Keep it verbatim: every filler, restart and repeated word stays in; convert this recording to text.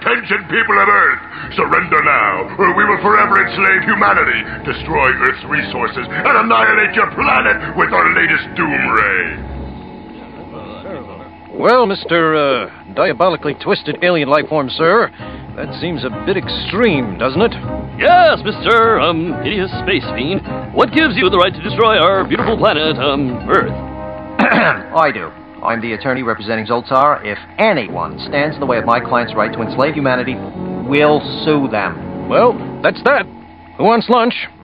Attention, people of Earth! Surrender now, or we will forever enslave humanity, destroy Earth's resources, and annihilate your planet with our latest doom ray. Well, Mister Uh, diabolically twisted alien life form, sir, that seems a bit extreme, doesn't it? Yes, Mister Um, hideous space fiend. What gives you the right to destroy our beautiful planet, um, Earth? I do. I'm the attorney representing Zoltar. If anyone stands in the way of my client's right to enslave humanity, we'll sue them. Well, that's that. Who wants lunch?